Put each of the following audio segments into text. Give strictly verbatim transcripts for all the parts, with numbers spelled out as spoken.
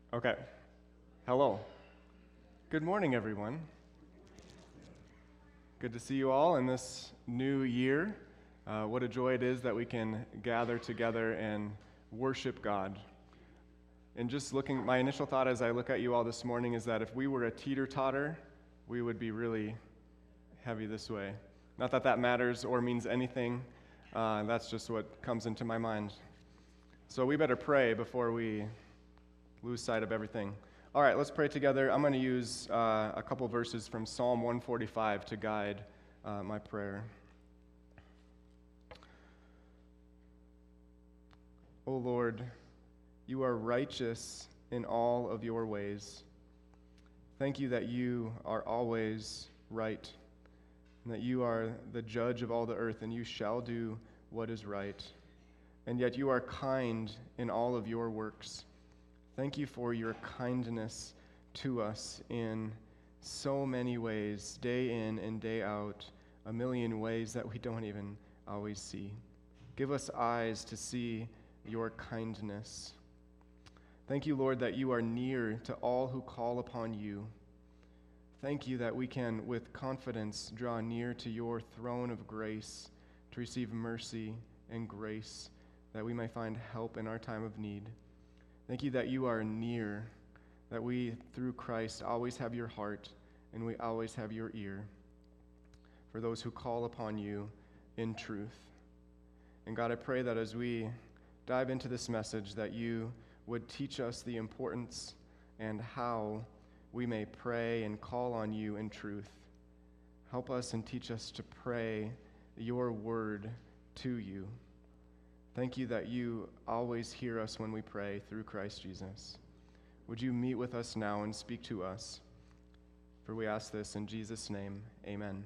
Okay. Hello. Good morning, everyone. Good to see you all in this new year. Uh, what a joy it is that we can gather together and worship God. And just looking, my initial thought as I look at you all this morning is that if we were a teeter-totter, we would be really heavy this way. Not that that matters or means anything. Uh, that's just what comes into my mind. So we better pray before we lose sight of everything. All right, let's pray together. I'm going to use uh, a couple verses from Psalm one forty-five to guide uh, my prayer. O Lord, you are righteous in all of your ways. Thank you that you are always right, and that you are the judge of all the earth, and you shall do what is right. And yet you are kind in all of your works. Thank you for your kindness to us in so many ways, day in and day out, a million ways that we don't even always see. Give us eyes to see your kindness. Thank you, Lord, that you are near to all who call upon you. Thank you that we can, with confidence, draw near to your throne of grace to receive mercy and grace, that we may find help in our time of need. Thank you that you are near, that we, through Christ, always have your heart, and we always have your ear for those who call upon you in truth. And God, I pray that as we dive into this message, that you would teach us the importance and how we may pray and call on you in truth. Help us and teach us to pray your word to you. Thank you that you always hear us when we pray through Christ Jesus. Would you meet with us now and speak to us? For we ask this in Jesus' name, amen.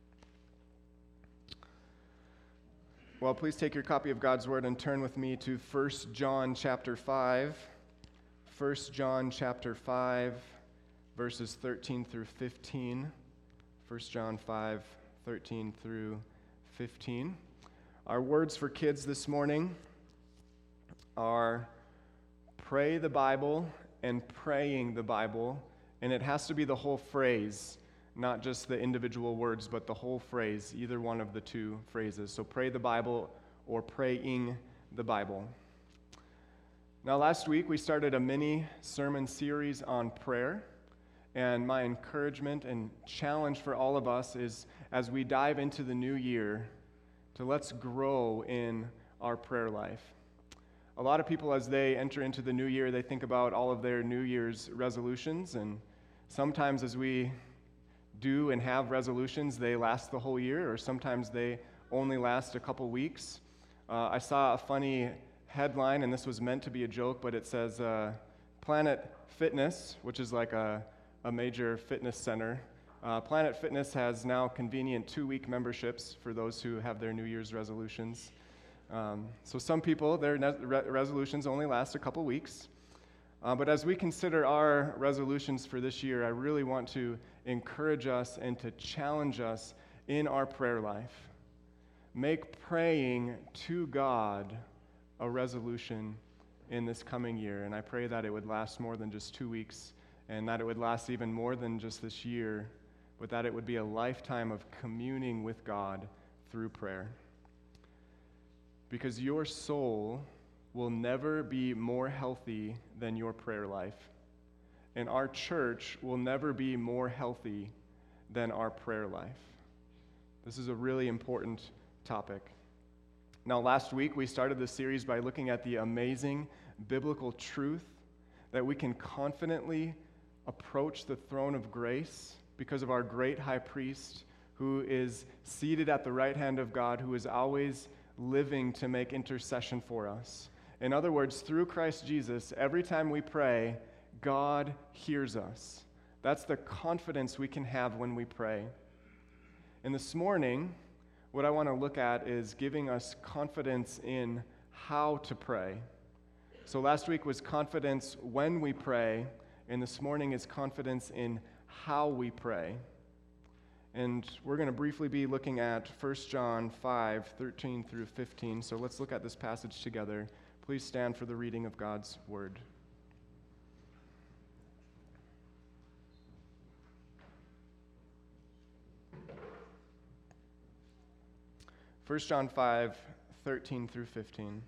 Well, please take your copy of God's Word and turn with me to First John chapter five. First John chapter five, verses thirteen through fifteen. First John five, thirteen through fifteen. Our words for kids this morning are pray the Bible and praying the Bible, and it has to be the whole phrase, not just the individual words, but the whole phrase, either one of the two phrases. So pray the Bible or praying the Bible. Now, last week we started a mini sermon series on prayer, and my encouragement and challenge for all of us is as we dive into the new year, to let's grow in our prayer life. A lot of people, as they enter into the new year, they think about all of their New Year's resolutions, and sometimes as we do and have resolutions, they last the whole year, or sometimes they only last a couple weeks. Uh, I saw a funny headline, and this was meant to be a joke, but it says, uh, Planet Fitness, which is like a, a major fitness center, Uh, Planet Fitness has now convenient two-week memberships for those who have their New Year's resolutions. Um, so some people, their ne- re- resolutions only last a couple weeks. Uh, but as we consider our resolutions for this year, I really want to encourage us and to challenge us in our prayer life. Make praying to God a resolution in this coming year. And I pray that it would last more than just two weeks and that it would last even more than just this year, but that it would be a lifetime of communing with God through prayer. Because your soul will never be more healthy than your prayer life. And our church will never be more healthy than our prayer life. This is a really important topic. Now, last week we started this series by looking at the amazing biblical truth that we can confidently approach the throne of grace because of our great high priest who is seated at the right hand of God, who is always living to make intercession for us. In other words, through Christ Jesus, every time we pray, God hears us. That's the confidence we can have when we pray. And this morning, what I want to look at is giving us confidence in how to pray. So last week was confidence when we pray, and this morning is confidence in how we pray. And we're going to briefly be looking at First John five, thirteen through fifteen. So let's look at this passage together. Please stand for the reading of God's word. First John five, thirteen through fifteen.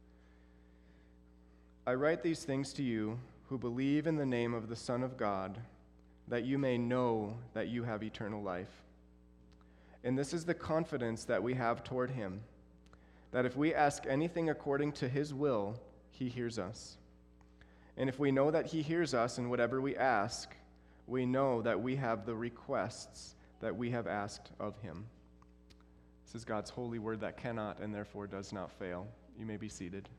I write these things to you who believe in the name of the Son of God, that you may know that you have eternal life. And this is the confidence that we have toward him, that if we ask anything according to his will, he hears us. And if we know that he hears us in whatever we ask, we know that we have the requests that we have asked of him. This is God's holy word that cannot and therefore does not fail. You may be seated.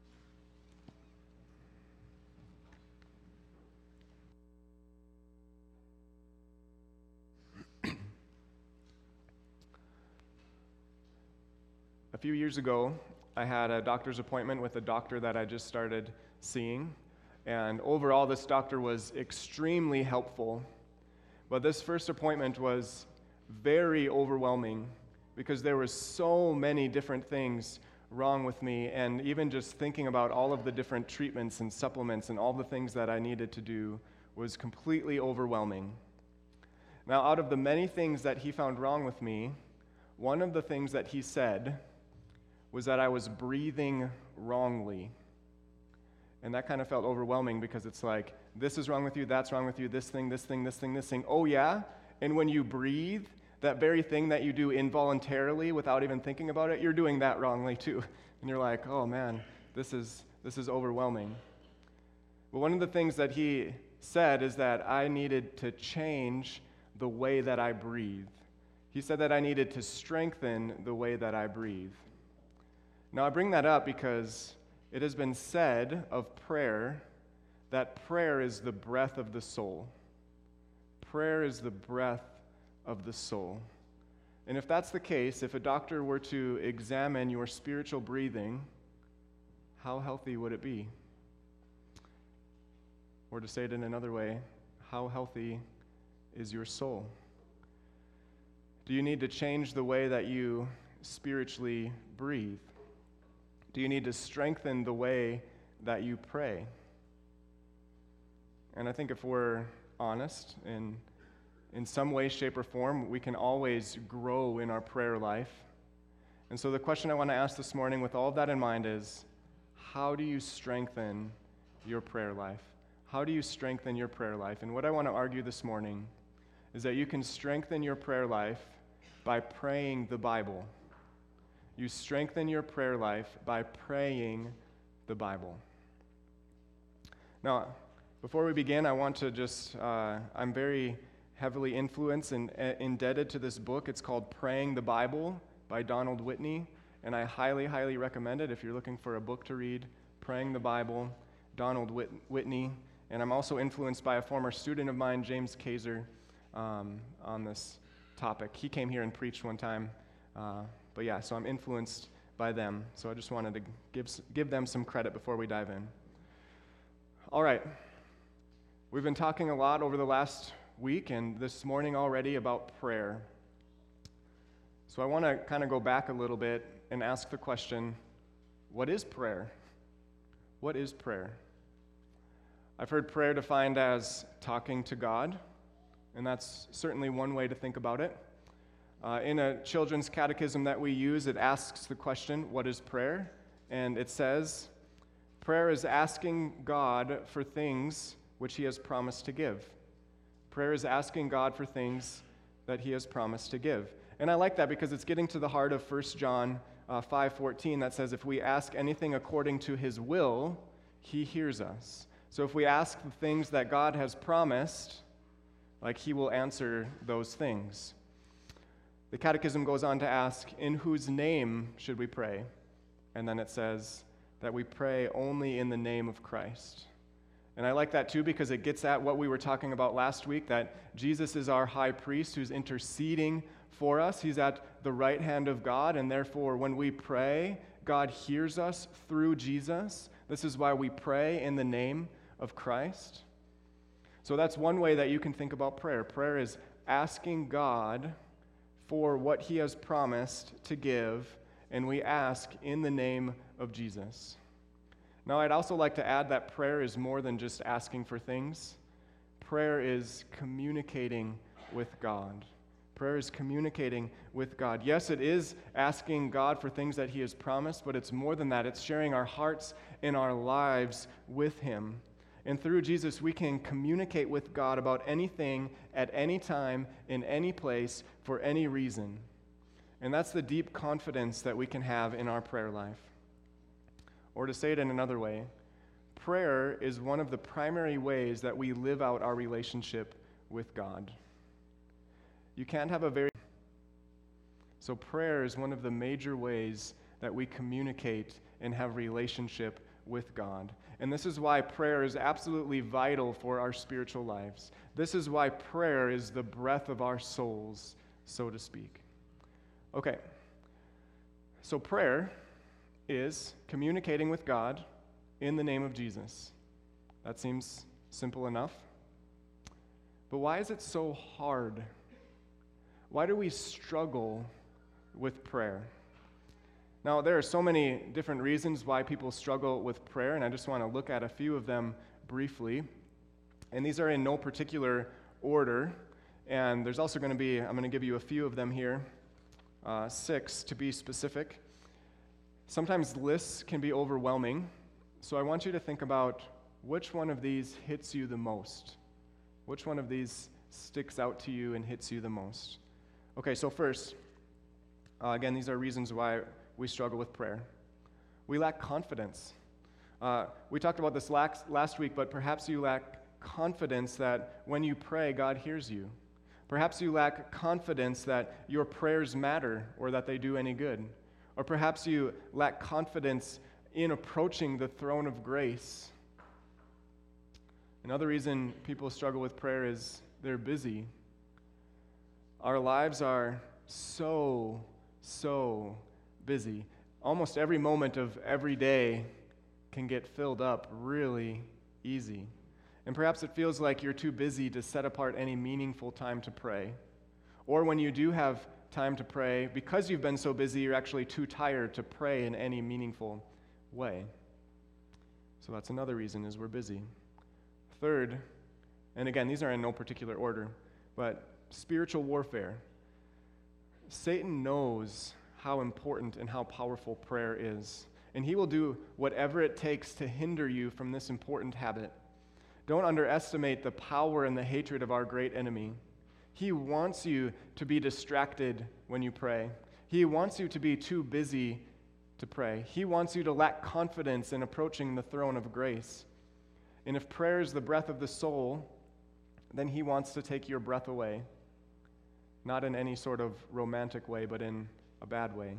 A few years ago, I had a doctor's appointment with a doctor that I just started seeing, and overall this doctor was extremely helpful. But this first appointment was very overwhelming because there were so many different things wrong with me, and even just thinking about all of the different treatments and supplements and all the things that I needed to do was completely overwhelming. Now, out of the many things that he found wrong with me, one of the things that he said was that I was breathing wrongly. And that kind of felt overwhelming because it's like, this is wrong with you, that's wrong with you, this thing, this thing, this thing, this thing. Oh yeah? And when you breathe, that very thing that you do involuntarily without even thinking about it, you're doing that wrongly too. And you're like, oh man, this is this is overwhelming. But one of the things that he said is that I needed to change the way that I breathe. He said that I needed to strengthen the way that I breathe. Now, I bring that up because it has been said of prayer that prayer is the breath of the soul. Prayer is the breath of the soul. And if that's the case, if a doctor were to examine your spiritual breathing, how healthy would it be? Or to say it in another way, how healthy is your soul? Do you need to change the way that you spiritually breathe? Do you need to strengthen the way that you pray? And I think if we're honest, in, in some way, shape, or form, we can always grow in our prayer life. And so the question I want to ask this morning with all of that in mind is, how do you strengthen your prayer life? How do you strengthen your prayer life? And what I want to argue this morning is that you can strengthen your prayer life by praying the Bible. You strengthen your prayer life by praying the Bible. Now, before we begin, I want to just, uh, I'm very heavily influenced and uh, indebted to this book. It's called Praying the Bible by Donald Whitney, and I highly, highly recommend it if you're looking for a book to read. Praying the Bible, Donald Whit- Whitney. And I'm also influenced by a former student of mine, James Kaiser, um, on this topic. He came here and preached one time. Uh, But yeah, so I'm influenced by them. So I just wanted to give give them some credit before we dive in. All right. We've been talking a lot over the last week and this morning already about prayer. So I want to kind of go back a little bit and ask the question, what is prayer? What is prayer? I've heard prayer defined as talking to God, and that's certainly one way to think about it. Uh, in a children's catechism that we use, it asks the question, what is prayer? And it says, prayer is asking God for things which he has promised to give. Prayer is asking God for things that he has promised to give. And I like that because it's getting to the heart of First John uh, five fourteen that says, if we ask anything according to his will, he hears us. So if we ask the things that God has promised, like he will answer those things. The Catechism goes on to ask, in whose name should we pray? And then it says that we pray only in the name of Christ. And I like that too because it gets at what we were talking about last week, that Jesus is our high priest who's interceding for us. He's at the right hand of God, and therefore when we pray, God hears us through Jesus. This is why we pray in the name of Christ. So that's one way that you can think about prayer. Prayer is asking God for what he has promised to give, and we ask in the name of Jesus. Now, I'd also like to add that prayer is more than just asking for things. Prayer is communicating with God. Prayer is communicating with God. Yes, it is asking God for things that He has promised, but it's more than that. It's sharing our hearts and our lives with Him. And through Jesus, we can communicate with God about anything at any time, in any place, for any reason. And that's the deep confidence that we can have in our prayer life. Or to say it in another way, prayer is one of the primary ways that we live out our relationship with God. You can't have a very... So prayer is one of the major ways that we communicate and have relationship with God. And this is why prayer is absolutely vital for our spiritual lives. This is why prayer is the breath of our souls, so to speak. Okay, so prayer is communicating with God in the name of Jesus. That seems simple enough. But why is it so hard? Why do we struggle with prayer? Now, there are so many different reasons why people struggle with prayer, and I just want to look at a few of them briefly. And these are in no particular order, and there's also going to be, I'm going to give you a few of them here, uh, six to be specific. Sometimes lists can be overwhelming, so I want you to think about which one of these hits you the most. Which one of these sticks out to you and hits you the most? Okay, so first, uh, again, these are reasons why we struggle with prayer. We lack confidence. Uh, we talked about this last, last week, but perhaps you lack confidence that when you pray, God hears you. Perhaps you lack confidence that your prayers matter or that they do any good. Or perhaps you lack confidence in approaching the throne of grace. Another reason people struggle with prayer is they're busy. Our lives are so, so busy. Almost every moment of every day can get filled up really easy. And perhaps it feels like you're too busy to set apart any meaningful time to pray. Or when you do have time to pray, because you've been so busy, you're actually too tired to pray in any meaningful way. So that's another reason, is we're busy. Third, and again, these are in no particular order, but spiritual warfare. Satan knows how important and how powerful prayer is, and he will do whatever it takes to hinder you from this important habit. Don't underestimate the power and the hatred of our great enemy. He wants you to be distracted when you pray. He wants you to be too busy to pray. He wants you to lack confidence in approaching the throne of grace. And if prayer is the breath of the soul, then he wants to take your breath away. Not in any sort of romantic way, but in a bad way.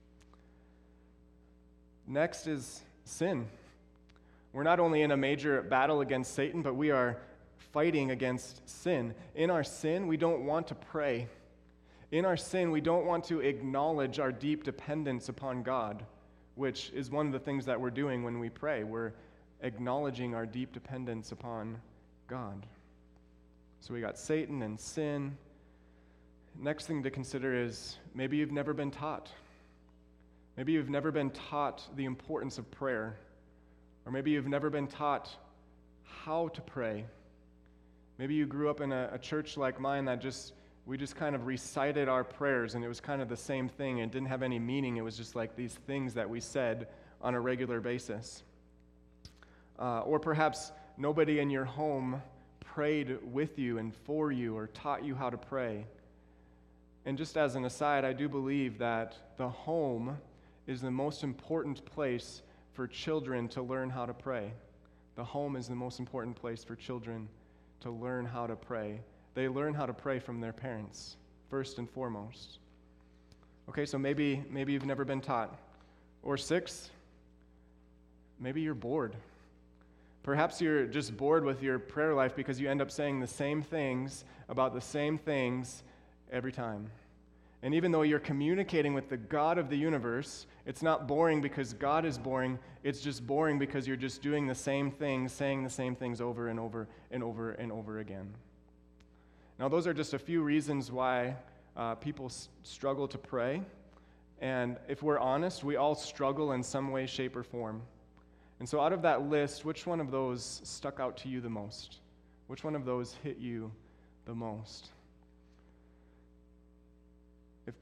Next is sin. We're not only in a major battle against Satan, but we are fighting against sin. In our sin, we don't want to pray. In our sin, we don't want to acknowledge our deep dependence upon God, which is one of the things that we're doing when we pray. We're acknowledging our deep dependence upon God. So we got Satan and sin. Next thing to consider is maybe you've never been taught. Maybe you've never been taught the importance of prayer. Or maybe you've never been taught how to pray. Maybe you grew up in a, a church like mine that just, we just kind of recited our prayers, and it was kind of the same thing. It didn't have any meaning. It was just like these things that we said on a regular basis. Uh, or perhaps nobody in your home prayed with you and for you or taught you how to pray. And just as an aside, I do believe that the home is the most important place for children to learn how to pray. The home is the most important place for children to learn how to pray. They learn how to pray from their parents, first and foremost. Okay, so maybe maybe you've never been taught. Or six, maybe you're bored. Perhaps you're just bored with your prayer life because you end up saying the same things about the same things every time. And even though you're communicating with the God of the universe, it's not boring because God is boring. It's just boring because you're just doing the same things, saying the same things over and over and over and over again. Now, those are just a few reasons why uh, people s- struggle to pray. And if we're honest, we all struggle in some way, shape, or form. And so out of that list, which one of those stuck out to you the most? Which one of those hit you the most?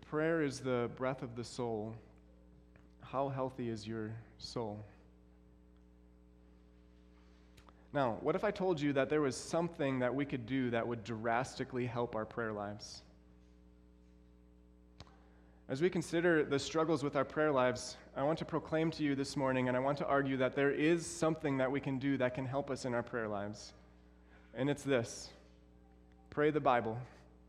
prayer is the breath of the soul, how healthy is your soul? Now, what if I told you that there was something that we could do that would drastically help our prayer lives? As we consider the struggles with our prayer lives, I want to proclaim to you this morning, and I want to argue that there is something that we can do that can help us in our prayer lives. And it's this: pray the Bible.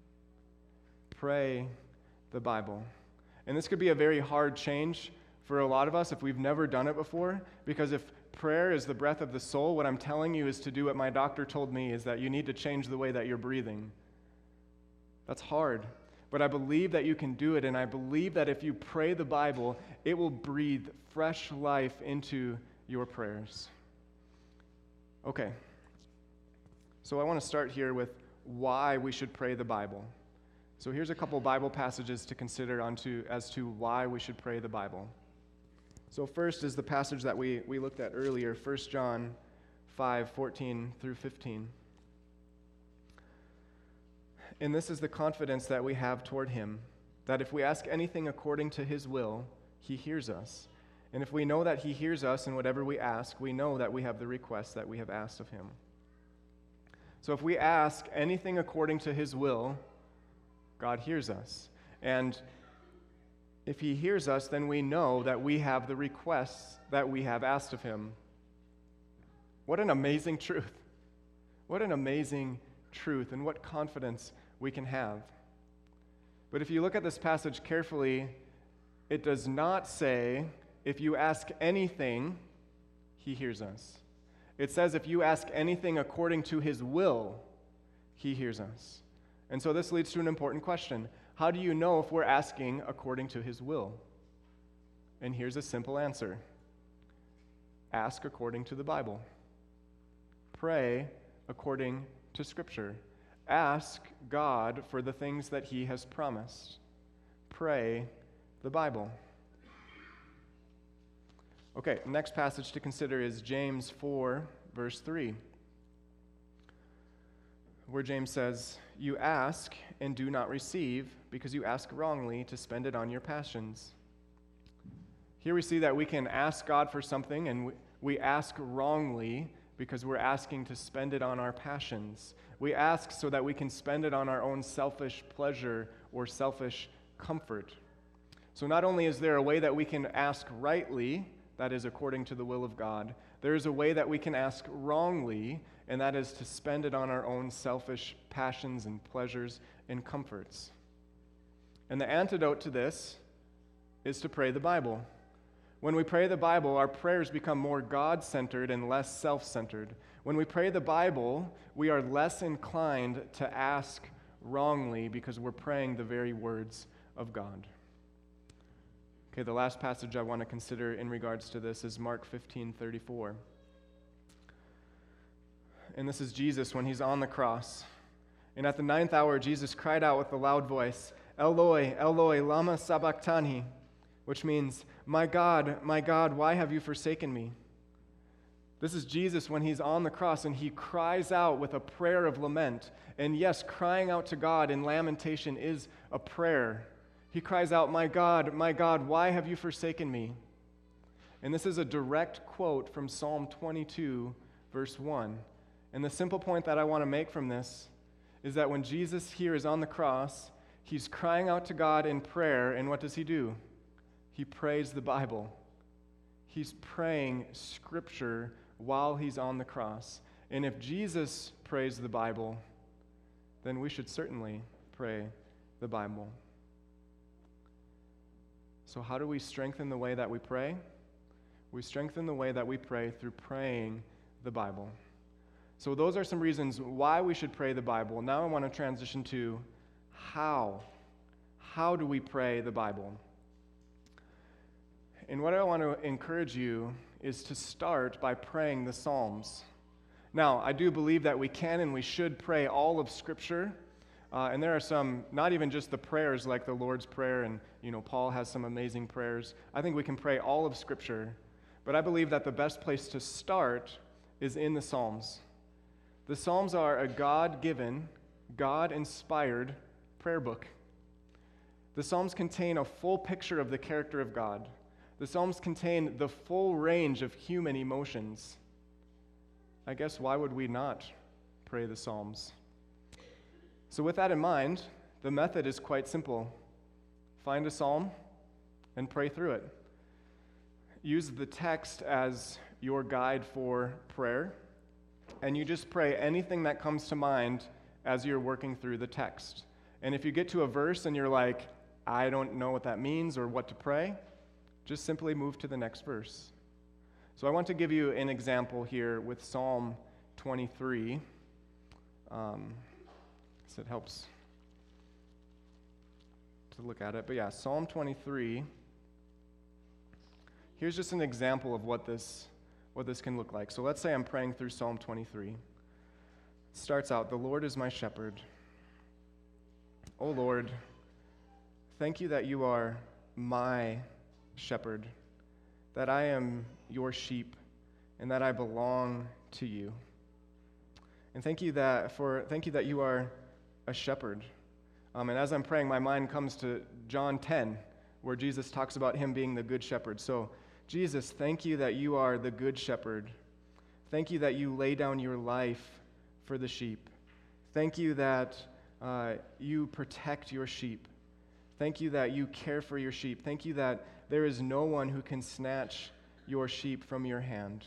Pray the Bible. And this could be a very hard change for a lot of us if we've never done it before, because if prayer is the breath of the soul, what I'm telling you is to do what my doctor told me, is that you need to change the way that you're breathing. That's hard. But I believe that you can do it, and I believe that if you pray the Bible, it will breathe fresh life into your prayers. Okay. So I want to start here with why we should pray the Bible. So here's a couple Bible passages to consider onto as to why we should pray the Bible. So first is the passage that we, we looked at earlier, First John five, fourteen through fifteen. And this is the confidence that we have toward him, that if we ask anything according to his will, he hears us. And if we know that he hears us in whatever we ask, we know that we have the request that we have asked of him. So if we ask anything according to his will, God hears us. And if he hears us, then we know that we have the requests that we have asked of him. What an amazing truth. What an amazing truth, and what confidence we can have. But if you look at this passage carefully, it does not say, if you ask anything, he hears us. It says, if you ask anything according to his will, he hears us. And so this leads to an important question. How do you know if we're asking according to his will? And here's a simple answer. Ask according to the Bible. Pray according to Scripture. Ask God for the things that he has promised. Pray the Bible. Okay, next passage to consider is James four, verse three, where James says, "You ask and do not receive, because you ask wrongly to spend it on your passions." Here we see that we can ask God for something, and we, we ask wrongly because we're asking to spend it on our passions. We ask so that we can spend it on our own selfish pleasure or selfish comfort. So not only is there a way that we can ask rightly, that is according to the will of God, there is a way that we can ask wrongly, and that is to spend it on our own selfish passions and pleasures and comforts. And the antidote to this is to pray the Bible. When we pray the Bible, our prayers become more God-centered and less self-centered. When we pray the Bible, we are less inclined to ask wrongly because we're praying the very words of God. Okay, the last passage I want to consider in regards to this is Mark fifteen thirty-four. And this is Jesus when he's on the cross. And at the ninth hour, Jesus cried out with a loud voice, "Eloi, Eloi, lama sabachthani," which means, "My God, my God, why have you forsaken me?" This is Jesus when he's on the cross, and he cries out with a prayer of lament. And yes, crying out to God in lamentation is a prayer. He cries out, "My God, my God, why have you forsaken me?" And this is a direct quote from Psalm twenty-two, verse one. And the simple point that I want to make from this is that when Jesus here is on the cross, he's crying out to God in prayer, and what does he do? He prays the Bible. He's praying Scripture while he's on the cross. And if Jesus prays the Bible, then we should certainly pray the Bible. So how do we strengthen the way that we pray? We strengthen the way that we pray through praying the Bible. So those are some reasons why we should pray the Bible. Now I want to transition to how. How do we pray the Bible? And what I want to encourage you is to start by praying the Psalms. Now, I do believe that we can and we should pray all of Scripture. Uh, and there are some, not even just the prayers like the Lord's Prayer, and, you know, Paul has some amazing prayers. I think we can pray all of Scripture. But I believe that the best place to start is in the Psalms. The Psalms are a God-given, God-inspired prayer book. The Psalms contain a full picture of the character of God. The Psalms contain the full range of human emotions. I guess why would we not pray the Psalms? So with that in mind, the method is quite simple. Find a psalm and pray through it. Use the text as your guide for prayer, and you just pray anything that comes to mind as you're working through the text. And if you get to a verse and you're like, I don't know what that means or what to pray, just simply move to the next verse. So I want to give you an example here with Psalm twenty-three. Um, so it helps to look at it. But yeah, Psalm twenty-three. Here's just an example of what this, what this can look like. So let's say I'm praying through Psalm twenty-three. It starts out, "The Lord is my shepherd. O Lord, thank you that you are my shepherd, that I am your sheep, and that I belong to you. And thank you that for thank you that you are a shepherd." Um, and as I'm praying, my mind comes to John ten, where Jesus talks about him being the good shepherd. So, Jesus, thank you that you are the good shepherd. Thank you that you lay down your life for the sheep. Thank you that uh, you protect your sheep. Thank you that you care for your sheep. Thank you that there is no one who can snatch your sheep from your hand.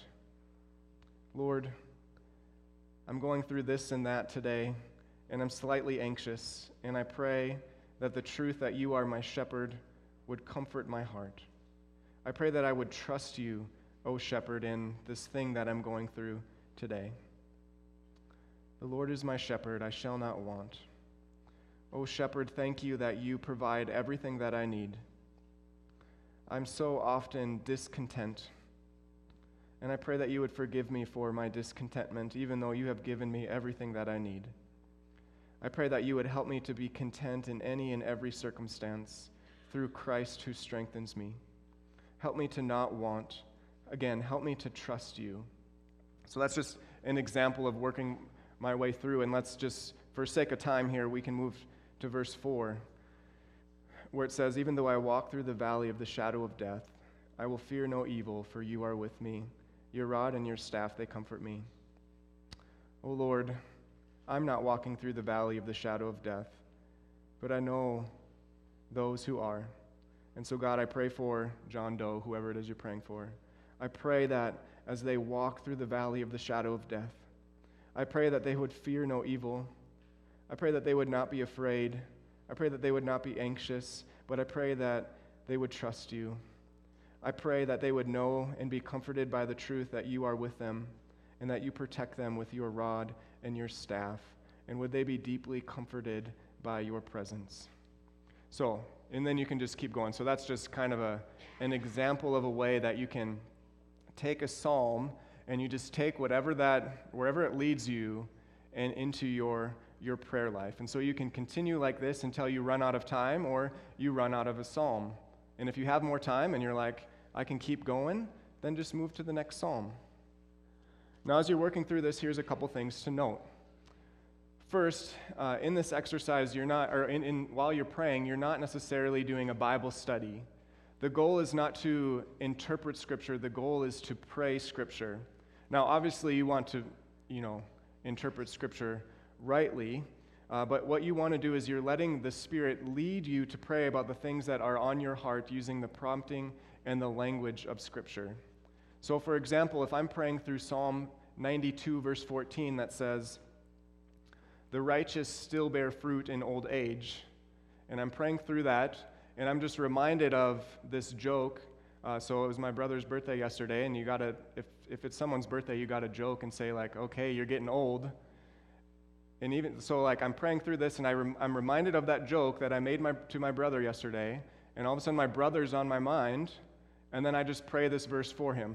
Lord, I'm going through this and that today, and I'm slightly anxious, and I pray that the truth that you are my shepherd would comfort my heart. I pray that I would trust you, O shepherd, in this thing that I'm going through today. The Lord is my shepherd, I shall not want. O shepherd, thank you that you provide everything that I need. I'm so often discontent, and I pray that you would forgive me for my discontentment, even though you have given me everything that I need. I pray that you would help me to be content in any and every circumstance through Christ who strengthens me. Help me to not want. Again, help me to trust you. So that's just an example of working my way through, and let's just, for sake of time here, we can move to verse four, where it says, "Even though I walk through the valley of the shadow of death, I will fear no evil, for you are with me. Your rod and your staff, they comfort me." O Lord, I'm not walking through the valley of the shadow of death, but I know those who are. And so, God, I pray for John Doe, whoever it is you're praying for. I pray that as they walk through the valley of the shadow of death, I pray that they would fear no evil. I pray that they would not be afraid. I pray that they would not be anxious, but I pray that they would trust you. I pray that they would know and be comforted by the truth that you are with them and that you protect them with your rod and your staff. And would they be deeply comforted by your presence? So, and then you can just keep going. So that's just kind of a an example of a way that you can take a psalm and you just take whatever that, wherever it leads you and into your your prayer life. And so you can continue like this until you run out of time or you run out of a psalm. And if you have more time and you're like, I can keep going, then just move to the next psalm. Now, as you're working through this, here's a couple things to note. First, uh, in this exercise, you're not, or in, in while you're praying, you're not necessarily doing a Bible study. The goal is not to interpret Scripture. The goal is to pray Scripture. Now, obviously, you want to, you know, interpret Scripture rightly, uh, but what you want to do is you're letting the Spirit lead you to pray about the things that are on your heart using the prompting and the language of Scripture. So, for example, if I'm praying through Psalm ninety-two, verse fourteen, that says, "The righteous still bear fruit in old age," and I'm praying through that, and I'm just reminded of this joke. Uh, so it was my brother's birthday yesterday, and you gotta, if if it's someone's birthday, you gotta joke and say like, "Okay, you're getting old." And even so, like I'm praying through this, and I rem- I'm reminded of that joke that I made my, to my brother yesterday, and all of a sudden my brother's on my mind, and then I just pray this verse for him.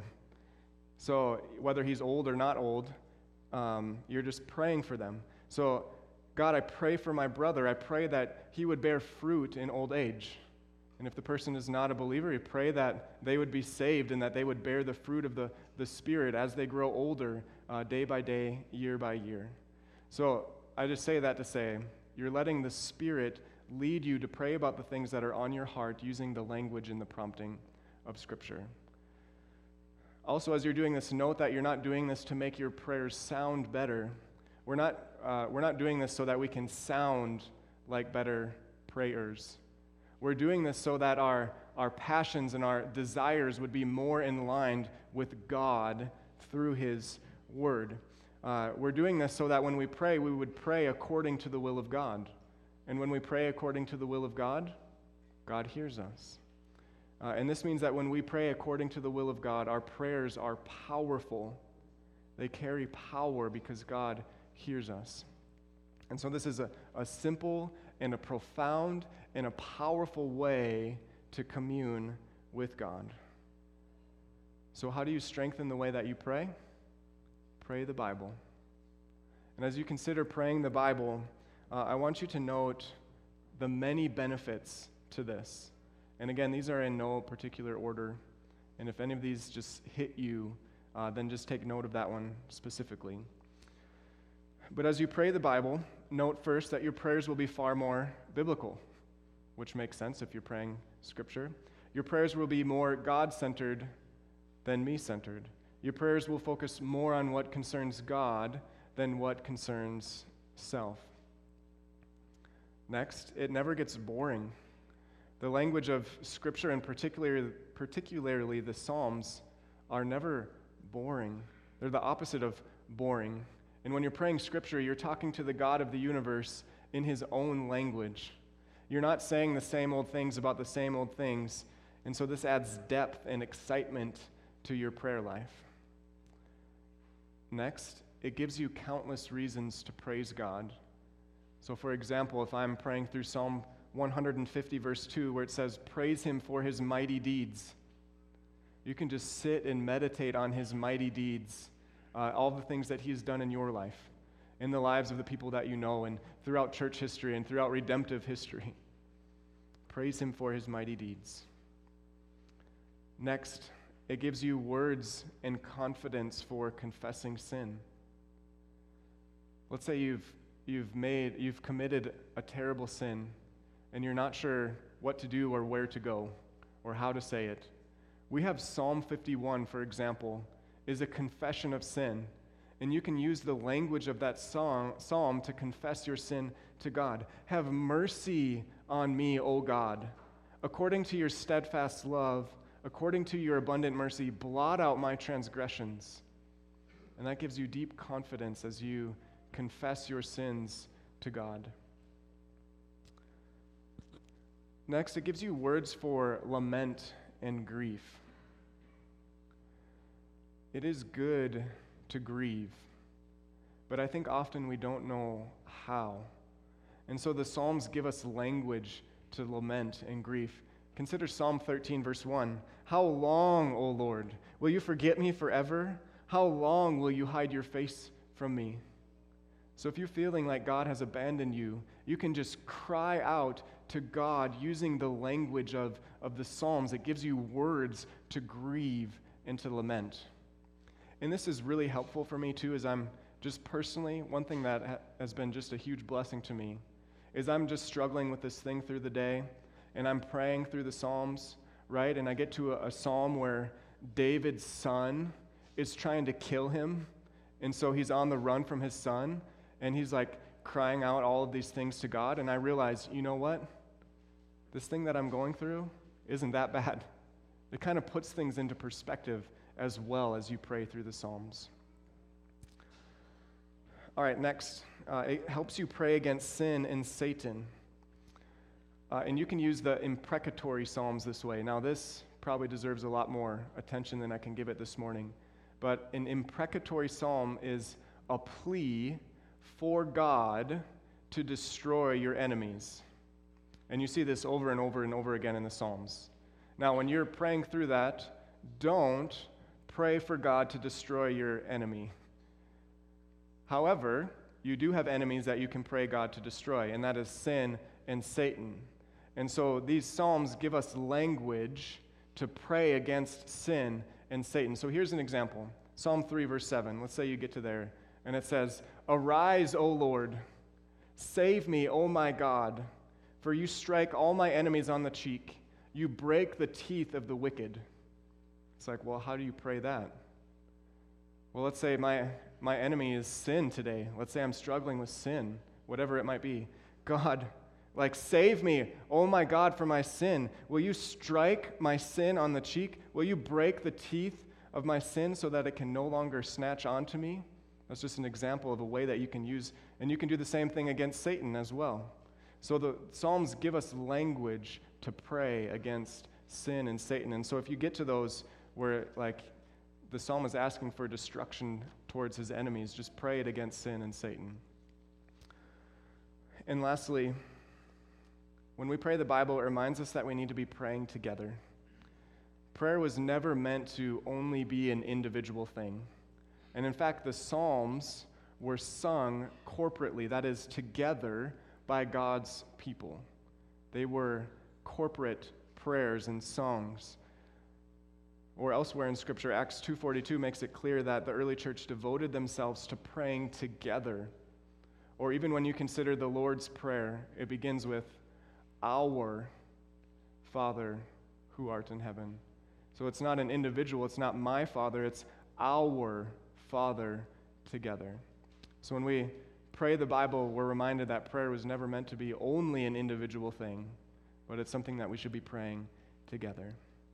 So whether he's old or not old, um, you're just praying for them. So God, I pray for my brother. I pray that he would bear fruit in old age. And if the person is not a believer, you pray that they would be saved and that they would bear the fruit of the, the Spirit as they grow older, uh, day by day, year by year. So I just say that to say, you're letting the Spirit lead you to pray about the things that are on your heart using the language and the prompting of Scripture. Also, as you're doing this, note that you're not doing this to make your prayers sound better. We're not, uh, we're not doing this so that we can sound like better prayers. We're doing this so that our, our passions and our desires would be more in line with God through His Word. Uh, we're doing this so that when we pray, we would pray according to the will of God. And when we pray according to the will of God, God hears us. Uh, and this means that when we pray according to the will of God, our prayers are powerful. They carry power because God hears us. And so this is a, a simple and a profound and a powerful way to commune with God. So how do you strengthen the way that you pray? Pray the Bible. And as you consider praying the Bible, uh, I want you to note the many benefits to this. And again, these are in no particular order. And if any of these just hit you, uh, then just take note of that one specifically. But as you pray the Bible, note first that your prayers will be far more biblical, which makes sense if you're praying Scripture. Your prayers will be more God-centered than me-centered. Your prayers will focus more on what concerns God than what concerns self. Next, it never gets boring. The language of Scripture, and particularly, particularly the Psalms, are never boring. They're the opposite of boring. And when you're praying Scripture, you're talking to the God of the universe in His own language. You're not saying the same old things about the same old things, and so this adds depth and excitement to your prayer life. Next, it gives you countless reasons to praise God. So for example, if I'm praying through Psalm one hundred fifty, verse two, where it says, "Praise Him for His mighty deeds," you can just sit and meditate on His mighty deeds, uh, all the things that He has done in your life, in the lives of the people that you know, and throughout church history and throughout redemptive history. Praise Him for His mighty deeds. Next, it gives you words and confidence for confessing sin. Let's say you've you've made you've committed a terrible sin, and you're not sure what to do or where to go or how to say it. We have Psalm fifty-one, for example, is a confession of sin. And you can use the language of that song, psalm to confess your sin to God. "Have mercy on me, O God. According to your steadfast love, according to your abundant mercy, blot out my transgressions." And that gives you deep confidence as you confess your sins to God. Next, it gives you words for lament and grief. It is good to grieve, but I think often we don't know how. And so the Psalms give us language to lament and grief. Consider Psalm thirteen, verse one. "How long, O Lord, will you forget me forever? How long will you hide your face from me?" So if you're feeling like God has abandoned you, you can just cry out to God using the language of, of the Psalms. It gives you words to grieve and to lament. And this is really helpful for me too, as I'm just personally, one thing that ha- has been just a huge blessing to me is I'm just struggling with this thing through the day, and I'm praying through the Psalms, right? And I get to a, a psalm where David's son is trying to kill him, and so he's on the run from his son, and he's like crying out all of these things to God, and I realize, you know what? This thing that I'm going through isn't that bad. It kind of puts things into perspective as well as you pray through the Psalms. All right, next, uh, it helps you pray against sin and Satan. Uh, and you can use the imprecatory Psalms this way. Now, this probably deserves a lot more attention than I can give it this morning. But an imprecatory Psalm is a plea for God to destroy your enemies. And you see this over and over and over again in the Psalms. Now, when you're praying through that, don't pray for God to destroy your enemy. However, you do have enemies that you can pray God to destroy, and that is sin and Satan. And so these Psalms give us language to pray against sin and Satan. So here's an example. Psalm three, verse seven. Let's say you get to there, and it says, "Arise, O Lord, save me, O my God, For you strike all my enemies on the cheek. You break the teeth of the wicked. It's like, well, how do you pray that? Well, let's say my, my enemy is sin today. Let's say I'm struggling with sin, whatever it might be. God, like, save me, oh my God, for my sin. Will you strike my sin on the cheek? Will you break the teeth of my sin so that it can no longer snatch onto me? That's just an example of a way that you can use, and you can do the same thing against Satan as well. So the Psalms give us language to pray against sin and Satan. And so if you get to those where, like, the psalm is asking for destruction towards his enemies, just pray it against sin and Satan. And lastly, when we pray the Bible, it reminds us that we need to be praying together. Prayer was never meant to only be an individual thing. And in fact, the Psalms were sung corporately, that is, together by God's people. They were corporate prayers and songs. Or elsewhere in Scripture, Acts two forty-two makes it clear that the early church devoted themselves to praying together. Or even when you consider the Lord's Prayer, it begins with, Our Father who art in heaven. So it's not an individual, it's not my Father, it's our Father together. So when we pray the Bible, we're reminded that prayer was never meant to be only an individual thing, but it's something that we should be praying together.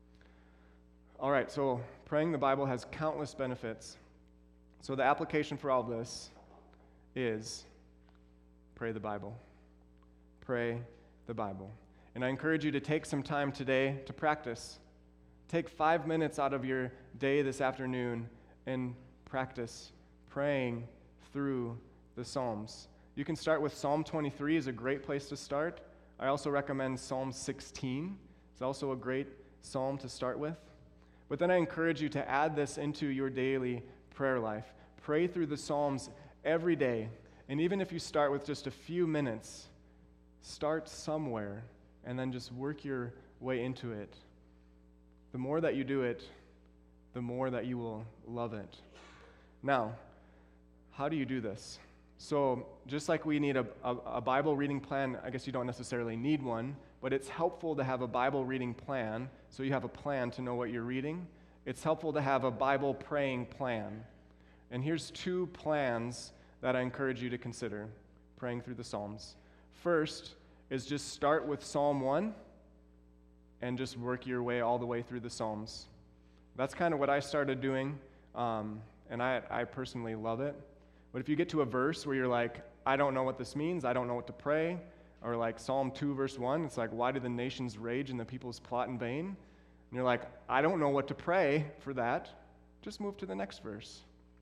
All right, so praying the Bible has countless benefits. So the application for all this is pray the Bible. Pray the Bible. And I encourage you to take some time today to practice. Take five minutes out of your day this afternoon and practice praying through the Psalms. You can start with Psalm twenty-three is a great place to start. I also recommend Psalm sixteen. It's also a great psalm to start with. But then I encourage you to add this into your daily prayer life. Pray through the Psalms every day. And even if you start with just a few minutes, start somewhere and then just work your way into it. The more that you do it, the more that you will love it. Now, how do you do this? So just like we need a, a, a Bible reading plan, I guess you don't necessarily need one, but it's helpful to have a Bible reading plan, so you have a plan to know what you're reading. It's helpful to have a Bible praying plan. And here's two plans that I encourage you to consider praying through the Psalms. First is just start with Psalm one and just work your way all the way through the Psalms. That's kind of what I started doing, um, and I, I personally love it. But if you get to a verse where you're like, I don't know what this means, I don't know what to pray, or like Psalm two verse one, it's like, why do the nations rage and the peoples plot in vain? And you're like, I don't know what to pray for that. Just move to the next verse.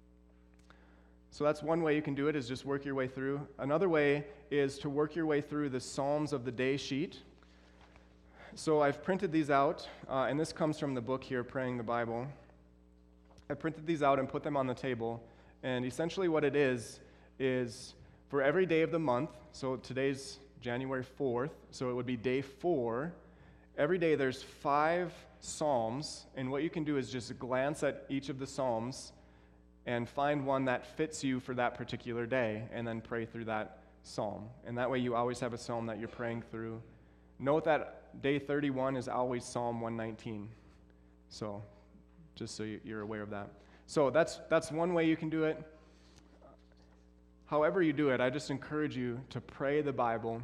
So that's one way you can do it, is just work your way through. Another way is to work your way through the Psalms of the Day sheet. So I've printed these out, uh, and this comes from the book here, Praying the Bible. I printed these out and put them on the table, and essentially what it is, is for every day of the month, so today's January fourth, so it would be day four, every day there's five Psalms, and what you can do is just glance at each of the Psalms and find one that fits you for that particular day, and then pray through that psalm. And that way you always have a psalm that you're praying through. Note that day thirty-one is always Psalm one nineteen. So, just so you're aware of that. So that's that's one way you can do it. However you do it, I just encourage you to pray the Bible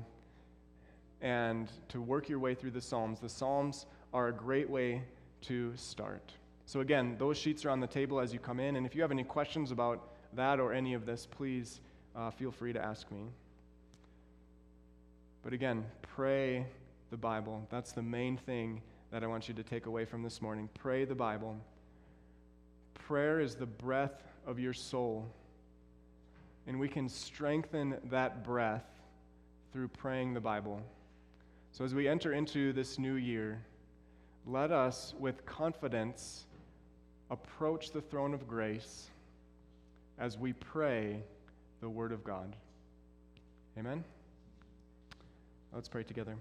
and to work your way through the Psalms. The Psalms are a great way to start. So again, those sheets are on the table as you come in, and if you have any questions about that or any of this, please uh, feel free to ask me. But again, pray the Bible. That's the main thing that I want you to take away from this morning. Pray the Bible. Prayer is the breath of your soul, and we can strengthen that breath through praying the Bible. So as we enter into this new year, let us, with confidence, approach the throne of grace as we pray the Word of God. Amen? Let's pray together.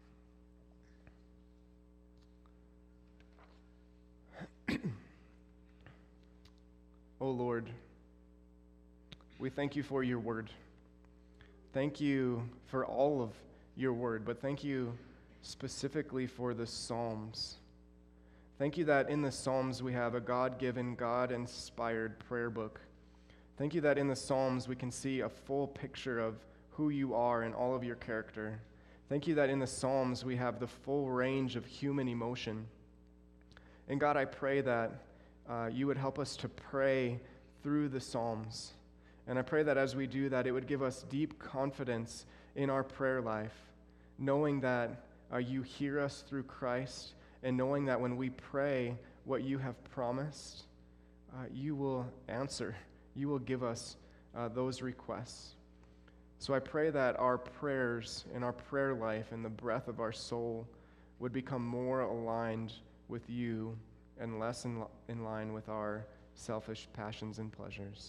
Oh Lord, we thank you for your word. Thank you for all of your word, but thank you specifically for the Psalms. Thank you that in the Psalms we have a God-given, God-inspired prayer book. Thank you that in the Psalms we can see a full picture of who you are and all of your character. Thank you that in the Psalms we have the full range of human emotion. And God, I pray that uh, you would help us to pray through the Psalms. And I pray that as we do that, it would give us deep confidence in our prayer life, knowing that uh, you hear us through Christ, and knowing that when we pray what you have promised, uh, you will answer. You will give us uh, those requests. So I pray that our prayers and our prayer life and the breath of our soul would become more aligned with you and less in, in line with our selfish passions and pleasures.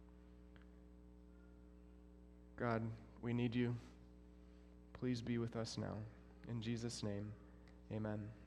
God, we need you. Please be with us now. In Jesus' name, amen.